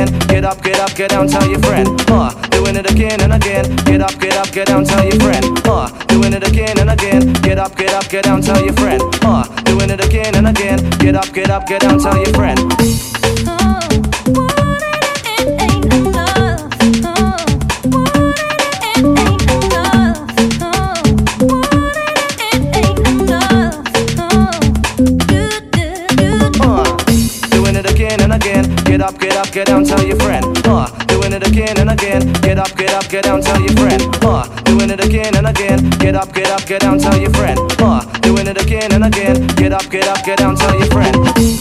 again. Get up, get down, tell your friend. Doing it again and again. Get up, get down, tell your friend. Doing it again and again. Get up, get down, tell your friend. Doing it again and again. Get up, get down, tell your friend. Get down, tell your friend. Doing it again and again. Get up, get down, tell your friend. Doing it again and again. Get up, get down, tell your friend. Doing it again and again. Get up, get down, tell your friend.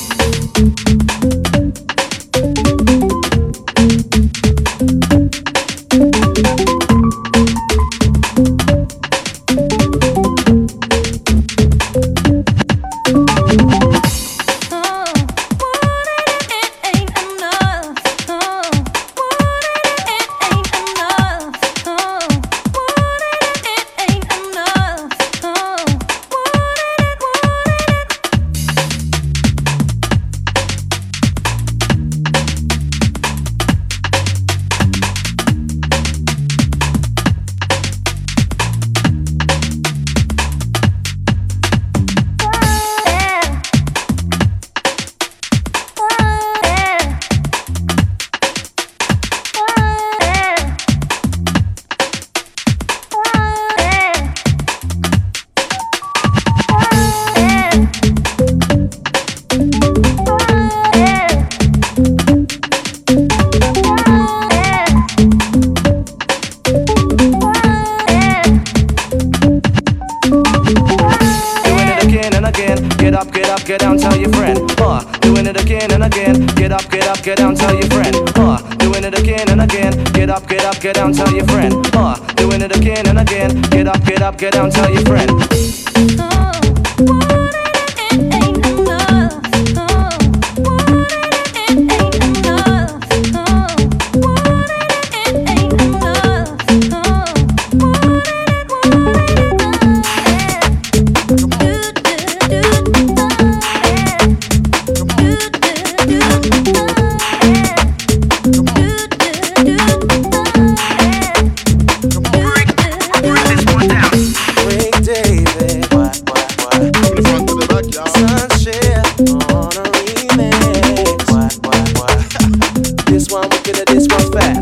Get down, tell your friend. Doing it again and again. Get up, get down, tell your friend. Doing it again and again. Get up, get down, tell your friend. Doing it again and again. Get up, get down, tell your friend. This one wicked, this one fat.